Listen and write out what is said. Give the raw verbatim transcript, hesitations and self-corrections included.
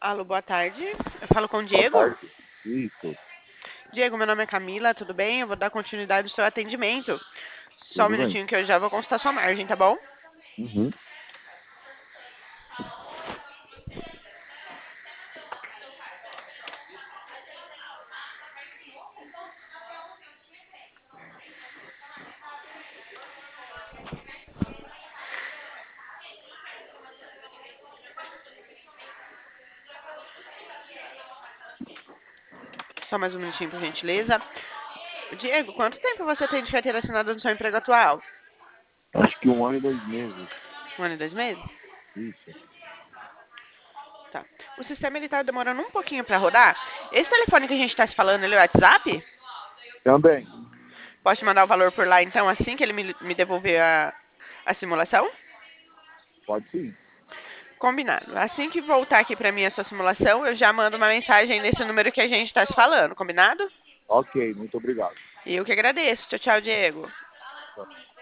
Alô, boa tarde. Eu falo com o Boa Diego. tarde. Isso, Diego, meu nome é Camila, tudo bem? Eu vou dar continuidade ao seu atendimento. Só um tudo bem. minutinho que eu já vou consultar sua margem, tá bom? Uhum. Só mais um minutinho, por gentileza. Diego, quanto tempo você tem de carteira assinada no seu emprego atual? Acho que um ano e dois meses. Um ano e dois meses? Isso. Tá. O sistema ele tá demorando um pouquinho pra rodar. Esse telefone que a gente tá se falando, ele é o WhatsApp? Também. Posso te mandar o valor por lá, então, assim que ele me, me devolver a, a simulação? Pode sim. Combinado. Assim que voltar aqui pra mim a sua simulação, eu já mando uma mensagem nesse número que a gente tá se falando, combinado? Ok, muito obrigado. Eu que agradeço. Tchau, tchau, Diego.